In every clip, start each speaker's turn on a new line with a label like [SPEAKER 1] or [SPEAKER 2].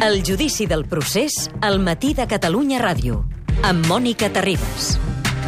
[SPEAKER 1] El judici del procés al matí de Catalunya Ràdio, amb Mònica Terribas.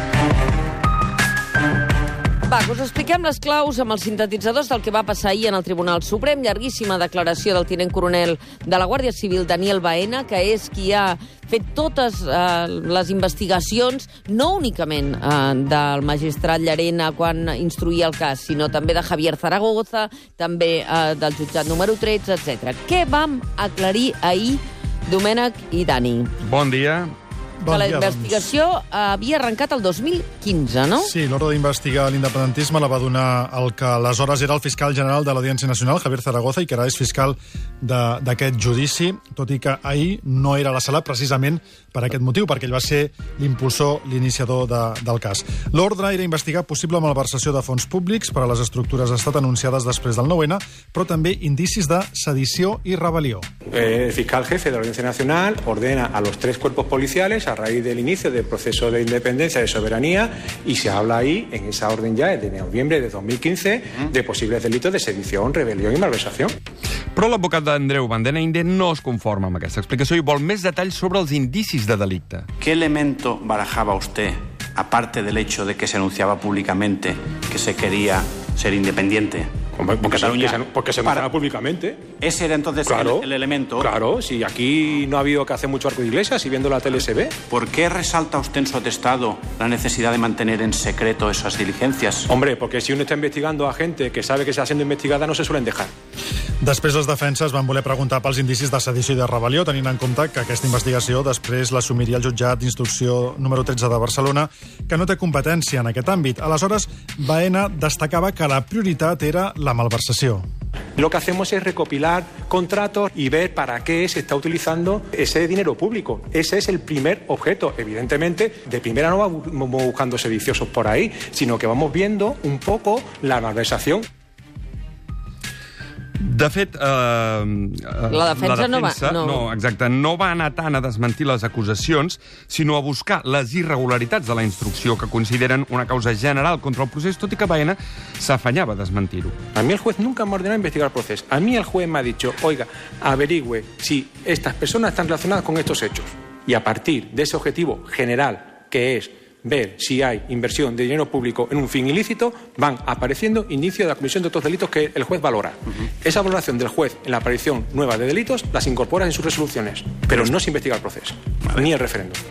[SPEAKER 2] Va, us expliquem les claus amb els sintetitzadors del que va passar ahir en el Tribunal Suprem. Llarguíssima declaració del tinent coronel de la Guàrdia Civil, Daniel Baena, que és qui ha fet totes les investigacions, no únicament del magistrat Llarena quan instruïa el cas, sinó també de Javier Zaragoza, també del jutjat número 13, etc. Què vam aclarir ahir, Domènec i Dani?
[SPEAKER 3] Bon dia.
[SPEAKER 2] Que la investigació havia arrencat el 2015, no?
[SPEAKER 4] Sí, l'ordre d'investigar l'independentisme la va donar el que aleshores era el fiscal general de l'Audiència Nacional, Javier Zaragoza, i que ara és fiscal d'aquest judici, tot i que ahir no era a la sala precisament per aquest motiu, perquè ell va ser l'impulsor, l'iniciador del cas. L'ordre era investigar possible malversació de fons públics per a les estructures d'estat anunciades després del 9-N, però també indicis de sedició i rebel·lió.
[SPEAKER 5] El fiscal jefe de la Audiencia Nacional ordena a los 3 cuerpos policiales a raíz del inicio del proceso de independencia, de soberanía, y se habla ahí, en esa orden ya de noviembre de 2015, de posibles delitos de sedición, rebelión y malversación.
[SPEAKER 3] Però l'advocat d'Andreu Van den Einde no es conforma amb aquesta explicació i vol més detalls sobre els indicis de delicte.
[SPEAKER 6] ¿Qué elemento barajaba usted, aparte del hecho de que se anunciaba públicamente que se quería ser independiente?
[SPEAKER 5] Porque se anunciaba públicamente.
[SPEAKER 6] Ese era entonces
[SPEAKER 5] claro,
[SPEAKER 6] el elemento.
[SPEAKER 5] Claro, si aquí no ha habido que hacer mucho arco de iglesias y viendo la tele se ve.
[SPEAKER 6] ¿Por qué resalta usted en su atestado la necesidad de mantener en secreto esas diligencias?
[SPEAKER 5] Hombre, porque si uno está investigando a gente que sabe que está siendo investigada, no se suelen dejar.
[SPEAKER 4] Després, les defenses van voler preguntar pels indicis de sedició i de rebel·lió, tenint en compte que aquesta investigació després l'assumiria el jutjat d'instrucció número 13 de Barcelona, que no té competència en aquest àmbit. Aleshores, Baena destacava que la prioritat era la malversació.
[SPEAKER 5] Lo que hacemos es recopilar contratos y ver para qué se está utilizando ese dinero público. Ese es el primer objeto. Evidentemente, de primera no vamos buscando sediciosos por ahí, sino que vamos viendo un poco la malversación.
[SPEAKER 3] De fet,
[SPEAKER 2] la defensa no
[SPEAKER 3] va anar tant a desmentir les acusacions, sinó a buscar les irregularitats de la instrucció que consideren una causa general contra el procés, tot i que Baena s'afanyava a desmentir-ho.
[SPEAKER 5] A mí el juez nunca me ha ordenado investigar el proceso. A mí el juez me ha dicho, oiga, averigüe si estas personas están relacionadas con estos hechos. Y a partir de ese objetivo general, que es ver si hay inversión de dinero público en un fin ilícito, van apareciendo indicios de la comisión de otros delitos que el juez valora. Esa valoración del juez en la aparición nueva de delitos las incorpora en sus resoluciones, pero no se investiga el proceso, ni el referéndum.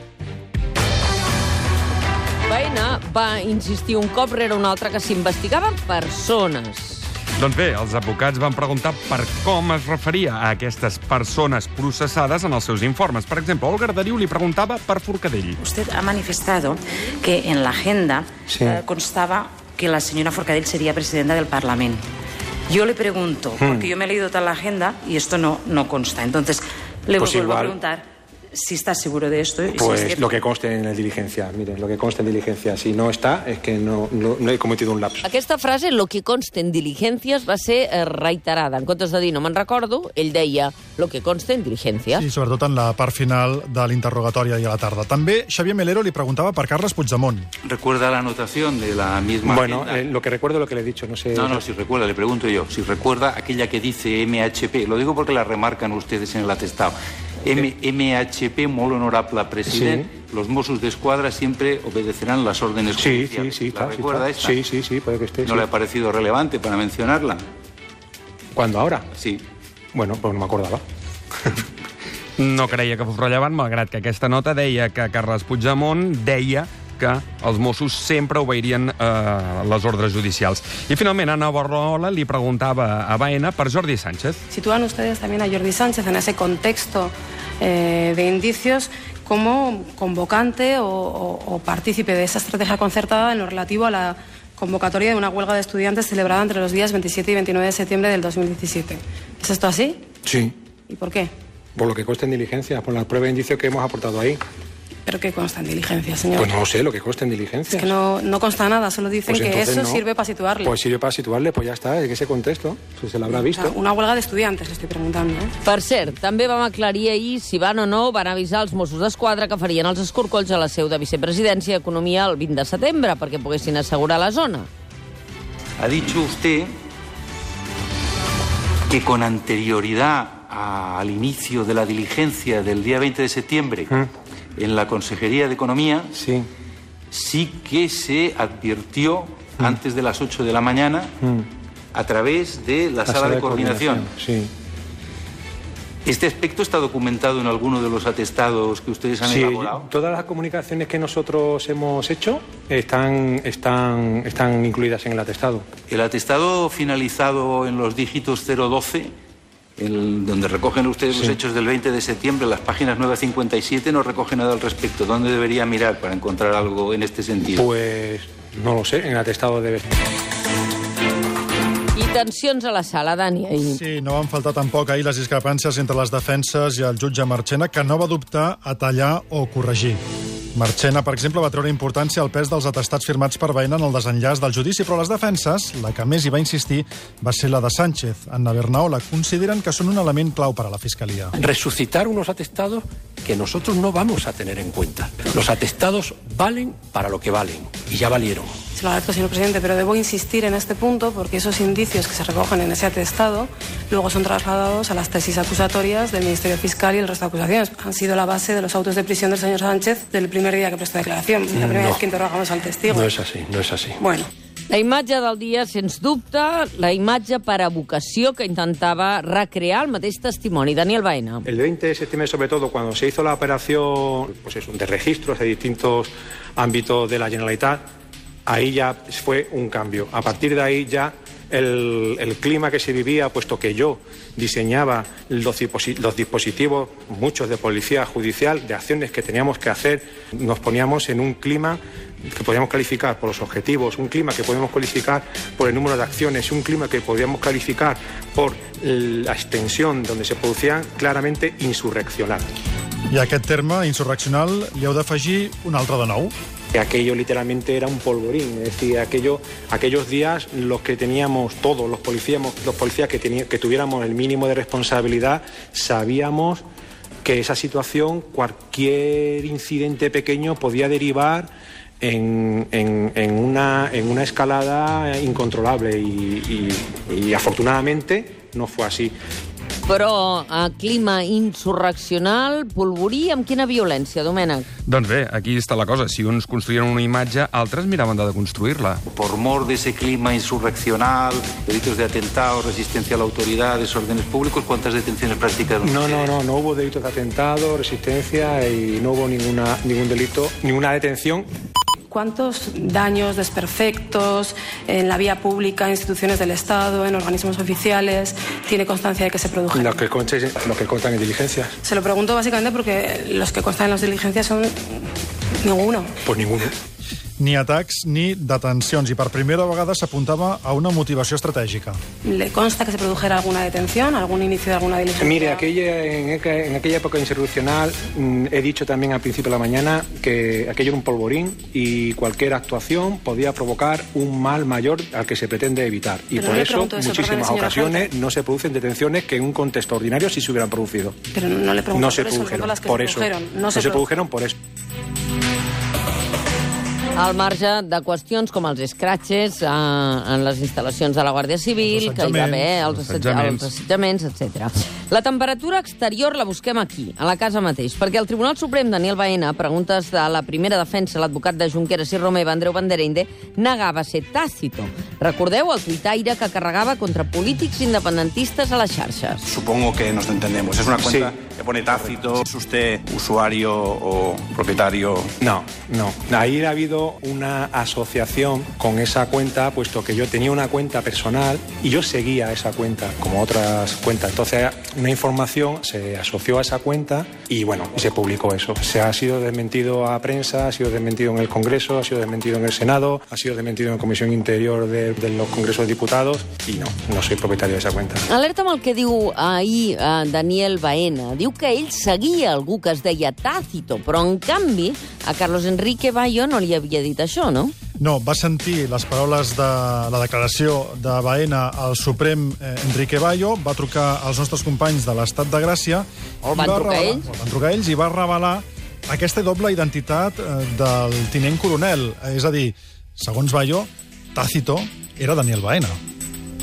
[SPEAKER 2] Baena va insistir un cop rere un altre que s'investigaven persones.
[SPEAKER 3] Doncs bé, els advocats van preguntar per com es referia a aquestes persones processades en els seus informes. Per exemple, Olga Arderiu li preguntaba per Forcadell.
[SPEAKER 7] Usted ha manifestado que en la agenda constaba que la señora Forcadell sería presidenta del Parlamento. Yo le pregunto, porque yo me he leído toda la agenda y esto no consta. Entonces, le vuelvo a preguntar si está seguro de esto.
[SPEAKER 5] Pues
[SPEAKER 7] si es
[SPEAKER 5] lo que conste en la diligencia, miren, lo que conste en diligencia. Si no está, es que no he cometido un lapso.
[SPEAKER 2] Aquesta frase, lo que conste en diligències, va ser reiterada. En comptes de dir no me'n recordo, ell deia lo que conste en diligències.
[SPEAKER 4] Sí, sobretot en la part final de l'interrogatori ahir a la tarda. També Xavier Melero li preguntava per Carles Puigdemont.
[SPEAKER 6] ¿Recuerda la anotación de la misma
[SPEAKER 5] Bueno,
[SPEAKER 6] agenda?
[SPEAKER 5] lo que recuerdo, lo que le he dicho, no sé...
[SPEAKER 6] No, si recuerda, le pregunto yo. Si recuerda aquella que dice MHP, lo digo porque la remarcan ustedes en el atestado. MHP, muy honorable presidente, los Mossos de Escuadra siempre obedecerán las órdenes judiciales.
[SPEAKER 5] Sí,
[SPEAKER 6] ¿La recuerda esta?
[SPEAKER 5] Sí, puede que esté.
[SPEAKER 6] ¿No le ha parecido relevante para mencionarla?
[SPEAKER 5] ¿Cuándo, ahora?
[SPEAKER 6] Sí.
[SPEAKER 5] Bueno, pues no me acordaba.
[SPEAKER 3] No creia que fos rellevant, malgrat que aquesta nota deia que Carles Puigdemont deia que els Mossos sempre obeirien les ordres judicials. I finalment, Ana Borrola li preguntava a Baena per Jordi Sánchez.
[SPEAKER 8] ¿Sitúan ustedes también a Jordi Sánchez en ese contexto de indicios como convocante o partícipe de esa estrategia concertada en lo relativo a la convocatoria de una huelga de estudiantes celebrada entre los días 27 y 29 de septiembre del 2017? ¿Es esto así?
[SPEAKER 5] Sí.
[SPEAKER 8] ¿Y por qué?
[SPEAKER 5] Por lo que consta en diligencia, por las pruebas de indicios que hemos aportado ahí.
[SPEAKER 8] ¿Pero qué consta en diligencia, señor?
[SPEAKER 5] Pues no sé lo que consta en diligencia.
[SPEAKER 8] Es que no consta nada, solo dicen
[SPEAKER 5] pues
[SPEAKER 8] que eso
[SPEAKER 5] no
[SPEAKER 8] sirve para situarle.
[SPEAKER 5] Pues sirve para situarle, pues ya está, en ese contexto, pues se lo habrá visto.
[SPEAKER 8] O sea, una huelga de estudiantes, le estoy preguntando.
[SPEAKER 2] Per cert, també vam aclarir ahir si van o no van avisar els Mossos d'Esquadra que farien els escorcolls a la seu de Vicepresidència i Economia el 20 de setembre perquè poguessin assegurar la zona.
[SPEAKER 6] Ha dicho usted que con anterioridad al inicio de la diligencia del día 20 de septiembre en la Consejería de Economía, sí que se advirtió antes de las 8 de la mañana a través de la sala de coordinación. ¿Este aspecto está documentado en alguno de los atestados que ustedes han elaborado?
[SPEAKER 5] Sí, todas las comunicaciones que nosotros hemos hecho están incluidas en el atestado.
[SPEAKER 6] El atestado finalizado en los dígitos 012, donde recogen ustedes los hechos del 20 de septiembre, las páginas 9 a 57, no recoge nada al respecto. ¿Dónde debería mirar para encontrar algo en este sentido?
[SPEAKER 5] Pues no lo sé, en el atestado debe estar.
[SPEAKER 2] Tensions a la sala, Dani, ahir.
[SPEAKER 4] Sí, no van faltar tampoc ahir les discrepàncies entre les defenses i el jutge Marchena, que no va dubtar a tallar o corregir. Marchena, per exemple, va treure importància al pes dels atestats firmats per Baena en el desenllaç del judici, però les defenses, la que més hi va insistir, va ser la de Sánchez. Anna Bernaola consideren que són un element clau para la Fiscalía.
[SPEAKER 9] Resucitar unos atestados que nosotros no vamos a tener en cuenta. Los atestados valen para lo que valen, y ya valieron.
[SPEAKER 8] Se lo agradezco, señor presidente, pero debo insistir en este punto porque esos indicios que se recogen en ese atestado luego son trasladados a las tesis acusatorias del Ministerio Fiscal y el resto de acusaciones. Han sido la base de los autos de prisión del señor Sánchez del primer día que prestó declaración, la primera vez que interrogamos al testigo.
[SPEAKER 9] No es así, no es así.
[SPEAKER 8] Bueno.
[SPEAKER 2] La imatge del dia, sens dubte, la imatge per evocació que intentava recrear el mateix testimoni. Daniel Baena.
[SPEAKER 5] El 20 de septiembre, sobre todo, cuando se hizo la operación de registros de distintos ámbitos de la Generalitat, ahí ya fue un cambio. A partir de ahí ya el clima que se vivía, puesto que yo diseñaba los dispositivos, muchos de policía judicial, de acciones que teníamos que hacer, nos poníamos en un clima que podíamos calificar por los objetivos, un clima que podíamos calificar por el número de acciones, un clima que podíamos calificar por la extensión donde se producían claramente insurreccional.
[SPEAKER 4] I a aquest terme, insurreccional, li heu d'afegir un altre de nou.
[SPEAKER 5] Aquello literalmente era un polvorín, es decir, aquellos días los que teníamos todos, los policías que tuviéramos el mínimo de responsabilidad, sabíamos que esa situación, cualquier incidente pequeño podía derivar en una escalada incontrolable y afortunadamente no fue así.
[SPEAKER 2] Però clima insurreccional, polvorí, amb quina violència, Domènec?
[SPEAKER 3] Doncs bé, aquí està la cosa. Si uns construïen una imatge, altres miraven de construir-la.
[SPEAKER 6] Por mor de ese clima insurreccional, delitos de atentado, resistencia a la autoridad, desórdenes públicos, ¿cuántas detenciones practicaron?
[SPEAKER 5] No hubo delitos de atentado, resistencia y no hubo ningún delito, ninguna detención.
[SPEAKER 8] ¿Cuántos daños, desperfectos en la vía pública, instituciones del Estado, en organismos oficiales, tiene constancia de que se produjeron?
[SPEAKER 5] Los que constan en diligencias.
[SPEAKER 8] Se lo pregunto básicamente porque los que constan en las diligencias son ninguno.
[SPEAKER 5] Pues ninguno.
[SPEAKER 4] Ni atacs ni detencions, i per primera vegada s'apuntava a una motivació estratègica.
[SPEAKER 8] ¿Le consta que se produjera alguna detención, algún inicio de alguna diligencia?
[SPEAKER 5] Mire, en aquella época insurreccional he dicho también al principio de la mañana que aquello era un polvorín y cualquier actuación podía provocar un mal mayor al que se pretende evitar. Y por eso, muchísimas ocasiones no se producen detenciones que en un contexto ordinario sí se hubieran producido.
[SPEAKER 8] Pero no le pregunto
[SPEAKER 5] no se produjeron por eso. No se produjeron por eso.
[SPEAKER 2] Al marge de qüestions com els escratxes en les instal·lacions de la Guàrdia Civil, que hi va haver els assetjaments, etc. La temperatura exterior la busquem aquí, a la casa mateix, perquè el Tribunal Suprem, Daniel Baena, a preguntes de la primera defensa, l'advocat de Junqueras i Romeva, Andreu Bandereinde, negava ser Tácito. Recordeu el tuitaire que carregava contra polítics independentistes a les xarxes?
[SPEAKER 10] Supongo que nos entendemos. Es una cuenta que pone Tácito. ¿Es usted usuario o propietario?
[SPEAKER 5] No. Ahí ha habido una asociación con esa cuenta, puesto que yo tenía una cuenta personal y yo seguía esa cuenta, como otras cuentas. Entonces, una información se asoció a esa cuenta y, bueno, se publicó eso. Se ha sido desmentido a prensa, ha sido desmentido en el Congreso, ha sido desmentido en el Senado, ha sido desmentido en la Comisión Interior de los Congresos de Diputados y no soy propietario de esa cuenta.
[SPEAKER 2] Alerta amb el que diu ahir Daniel Baena. Diu que ell seguia algú que es deia Tácito, però, en canvi, a Carlos Enrique Bayo no li havia dit això, no?
[SPEAKER 4] No, va sentir les paraules de la declaració de Baena al Suprem Enrique Bayo, va trucar als nostres companys de l'Estat de Gràcia...
[SPEAKER 2] Van
[SPEAKER 4] trucar ells i va revelar aquesta doble identitat del tinent coronel. És a dir, segons Bayo, Tácito era Daniel Baena.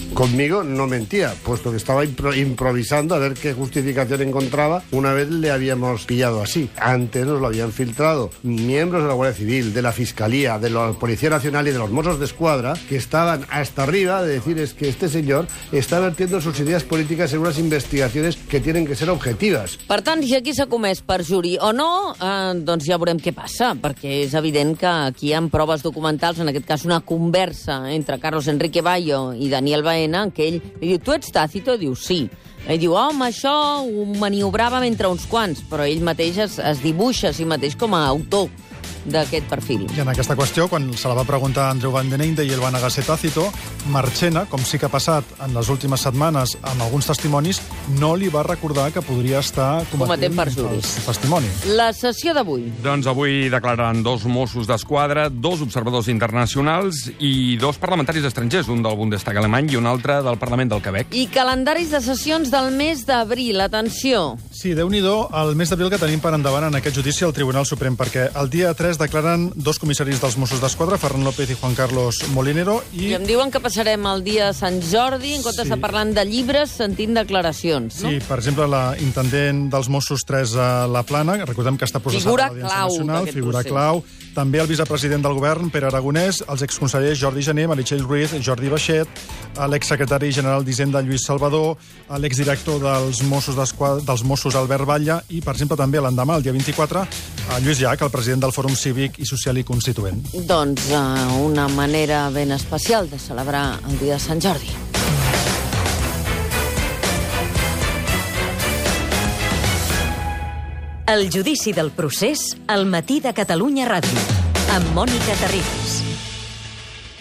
[SPEAKER 11] Conmigo no mentía, puesto que estaba improvisando a ver qué justificación encontraba una vez le habíamos pillado así. Antes nos lo habían filtrado miembros de la Guardia Civil, de la Fiscalía, de la Policía Nacional y de los Mossos d'Esquadra, que estaban hasta arriba de decir es que este señor está vertiendo sus ideas políticas en unas investigaciones que tienen que ser objetivas.
[SPEAKER 2] Per tant, si aquí s'ha comès perjuri o no, doncs ja veurem què passa, perquè és evident que aquí hi ha proves documentals, en aquest cas una conversa entre Carlos Enrique Bayo i Daniel Baena, en què ell li diu, tu ets Tácito? Diu, sí. Ell diu, home, això ho maniobràvem entre uns quants, però ell mateix es dibuixa a si mateix com a autor d'aquest perfil.
[SPEAKER 4] I en aquesta qüestió, quan se la va preguntar a Andreu Van den Ende i ell va negar ser Tácito, Marchena, com sí que ha passat en les últimes setmanes amb alguns testimonis, no li va recordar que podria estar cometent perjuris. Testimoni.
[SPEAKER 2] La sessió d'avui.
[SPEAKER 3] Doncs avui declararan 2 Mossos d'Esquadra, 2 observadors internacionals i 2 parlamentaris estrangers, un del Bundestag alemany i un altre del Parlament del Quebec.
[SPEAKER 2] I calendaris de sessions del mes d'abril. Atenció.
[SPEAKER 4] Sí, Déu-n'hi-do, el mes d'abril que tenim per endavant en aquest judici al Tribunal Suprem, perquè el dia 3 declaren 2 comissaris dels Mossos d'Esquadra, Ferran López i Juan Carlos Molinero. I
[SPEAKER 2] em diuen que passarem el dia de Sant Jordi, en comptes de parlant de llibres, sentint declaracions, no?
[SPEAKER 4] Sí, per exemple, la intendent dels Mossos, Teresa Laplana, recordem que està processada a l'Audiència Nacional, figura clau. També el vicepresident del govern, Pere Aragonès, els exconsellers Jordi Jané, Meritxell Ruiz, Jordi Baixet, l'exsecretari general d'Hisenda, Lluís Salvador, l'exdirector dels Mossos Albert Batlle, i, per exemple, també l'endemà, el dia 24, Lluís Llach, el president del Fòrum Cívic i Social i Constituent.
[SPEAKER 2] Doncs una manera ben especial de celebrar el dia de Sant Jordi.
[SPEAKER 1] El judici del procés al Matí de Catalunya Ràdio, amb Mònica Terribas.